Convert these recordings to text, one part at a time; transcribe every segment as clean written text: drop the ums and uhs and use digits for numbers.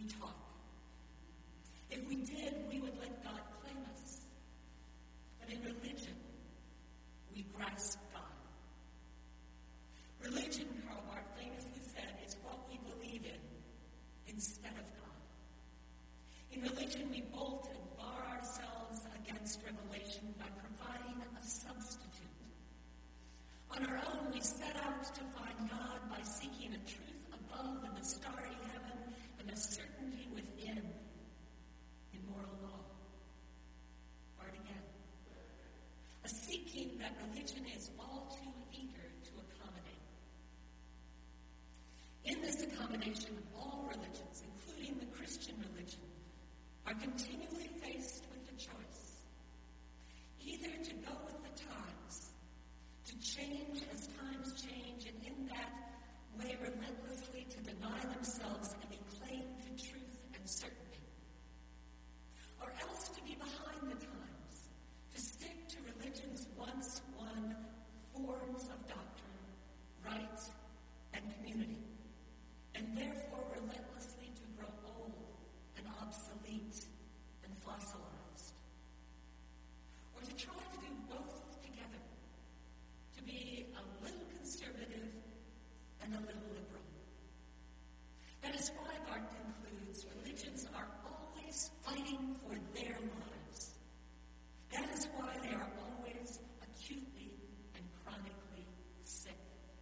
we talk. If we did, we would let God claim us. But in religion, we grasp God. Religion, Karl Barth famously said, is what we believe in instead of God. In religion, we bolt and bar ourselves against revelation by providing a substitute. On our own, we set out to find God by seeking a truth above in the starry heaven and a certainty within in moral law. Or again, a seeking that religion is all too eager to accommodate. In this accommodation, all religions, including the Christian religion, are continually faced with the choice, either to go with the times, to change as times change, and in that way relentlessly to deny themselves any claim to truth and certainty, or else to be behind the times, to stick to religion's once won forms of doctrine, right, and community, and therefore relentlessly to grow old and obsolete and fossilized, or to try to do both together, to be a little conservative and a little liberal. That is why Barth concludes religions are always fighting for their lives. That is why they are always acutely and chronically sick.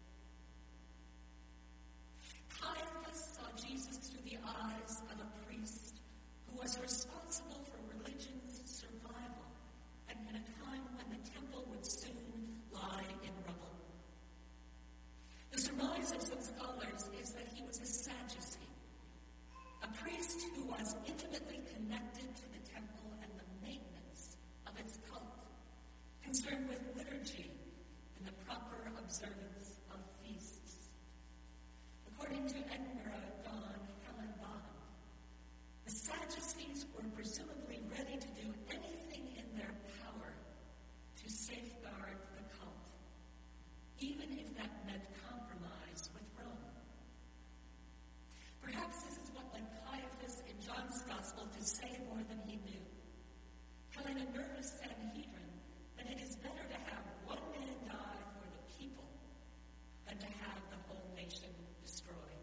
Caiaphas saw Jesus through the eyes of a priest who was responsible for religion's survival and in a time when the temple would soon lie in rubble. The surmise of some scholars is that he was a Sadducee, a priest who was intimately connected to the temple and the maintenance of its cult, concerned with liturgy and the proper observance of feasts. According to Edinburgh Don Helen Bond, the Sadducees were presumably ready to do anything in their power to safeguard the cult, even if that meant compromise with Rome. Perhaps this is what led Caiaphas in John's Gospel to say more than he knew, telling a nervous Sanhedrin that it is better to have one man die for the people than to have the whole nation destroyed.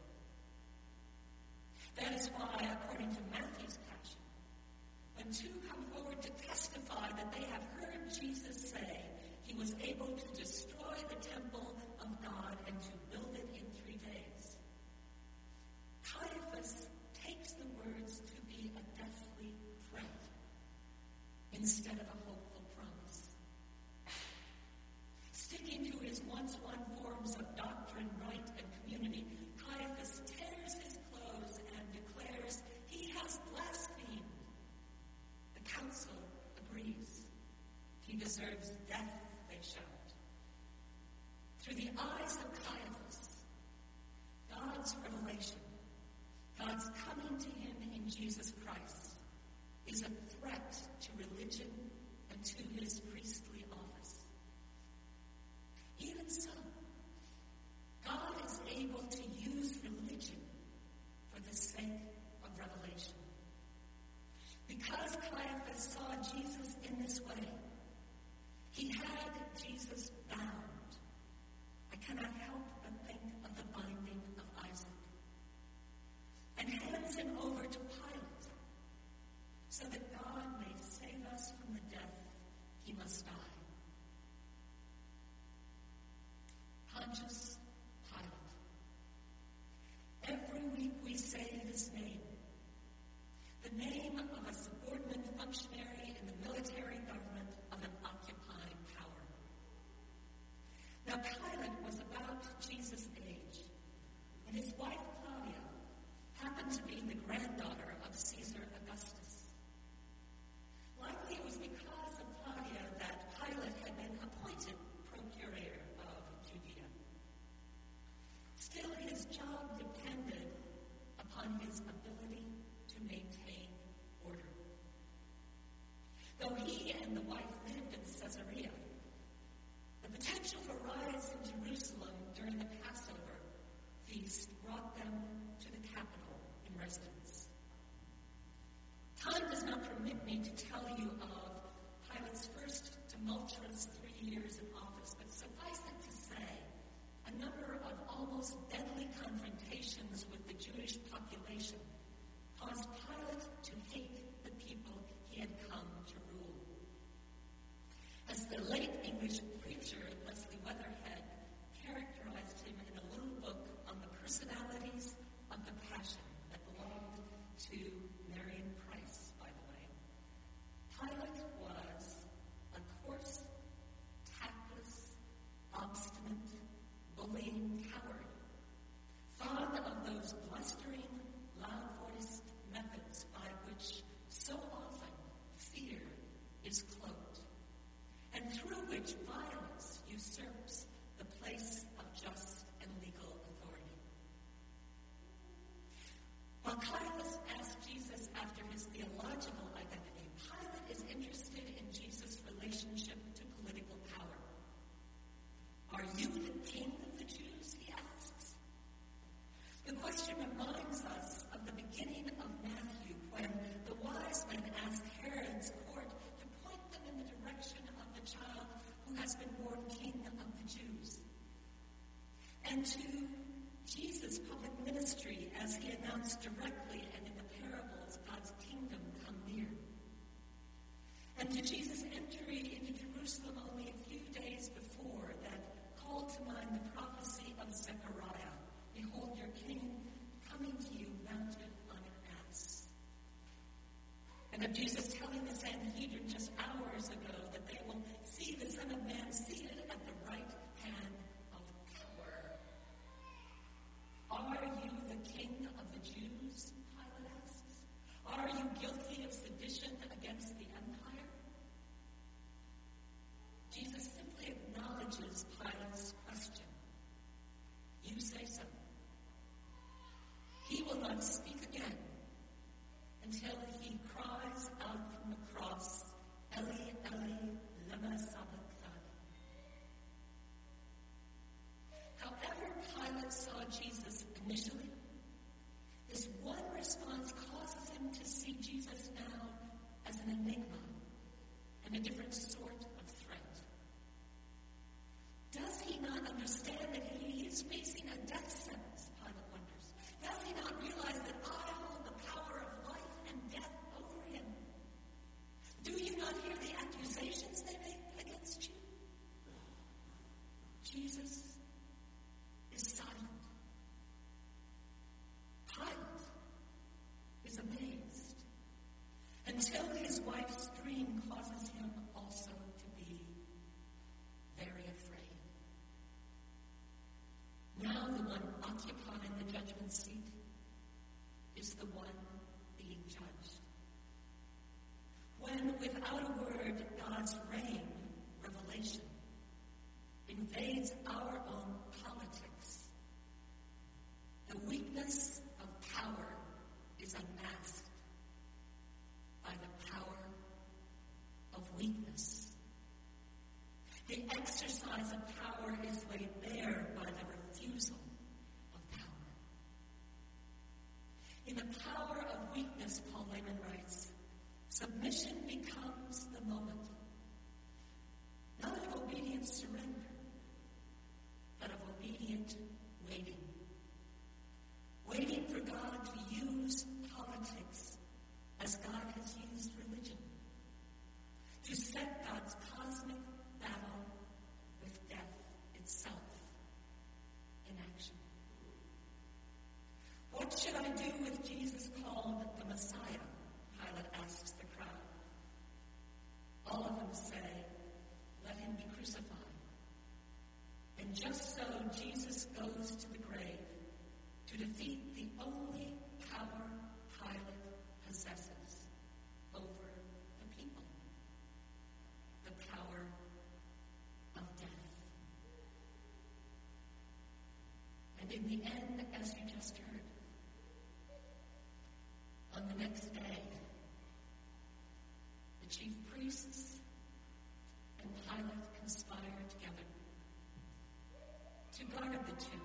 That is why, according to Matthew's Passion, when two come forward to testify that they have heard Jesus say he was able to destroy the temple of God and to build it in 3 days, Caiaphas takes the words to be a deathly threat instead of a hopeful promise. Sticking to his once-won forms of doctrine, right, and community, Caiaphas tears his clothes and declares he has blasphemed. The council agrees. He deserves death, they shout. Through the eyes of Caiaphas, God's revelation, God's coming to him in Jesus Christ, is a threat to religion and to his priestly office. Even so, God is able to use religion for the sake of revelation. Because Caiaphas saw Jesus in this way, he had Jesus bound. I cannot help but think of the binding of Isaac. And hands him over to Pilate, so that God may save us from the death he must years in office, but suffice it to say, a number of almost deadly confrontations with the Jewish population caused Pilate to hate the people he had come to rule. As the late English preacher Leslie Weatherhead characterized him in a little book on the personalities of the Passion that belonged to Marion Price, by the way, Pilate was a coarse, tactless, obstinate, bullying coward, fond of those blustering, loud-voiced methods by which so often fear is cloaked, and through which violence usurps the place of just and legal authority. While Caiaphas asked Jesus after his theological identity, Pilate is interested in Jesus' relationship to political power. Are you the king of the Jews, he asks. The question reminds us of the beginning of Matthew, when the wise men asked Herod's court to point them in the direction of the child who has been born king of the Jews. And to Jesus' public ministry as he announced directly and in the parables God's kingdom come near. And to Jesus' entry into Jerusalem only a few days before that called to mind the prophecy of Zechariah, "Behold, your king coming to you mounted on an ass." And of Jesus telling the Sanhedrin just hours ago that they will see the Son of Man seated at the right hand of power. Are you the king of the Jews? Pilate asks. Are you guilty of sedition against the empire? Jesus simply acknowledges Pilate's question. You say so. He will not speak again until he cries out from the cross, Eli, Eli, lama sabachthani. However Pilate saw Jesus initially, this one response causes him to see Jesus now as an enigma and a different sort of threat. Does he not understand that he is facing a death sentence, Pilate wonders? Does he not realize that I hold the power of life and death over him? Do you not hear the accusations they make against you? Jesus is silent. Pilate is amazed until his wife's dream causes him also to be very afraid. Now the one occupying the judgment seat is the one being judged. When, without a word, God's reign, revelation, invades our own politics, the weakness of power is unmasked by the power of weakness. The exercise of power is laid bare by the refusal of power. In the power of weakness, Paul Lehman writes, submission becomes the moment, not of obedient surrender, but of obedient waiting. Waiting for God to use politics as God has used religion, to set God's cosmic battle with death itself in action. What should I do with Jesus called the Messiah? Pilate asks the crowd. All of them say, let him be crucified. And just so Jesus goes to the grave to defeat the only power Pilate possesses over the people, the power of death. And in the end, as you just heard, on the next day, the chief priests and Pilate conspire together to guard the tomb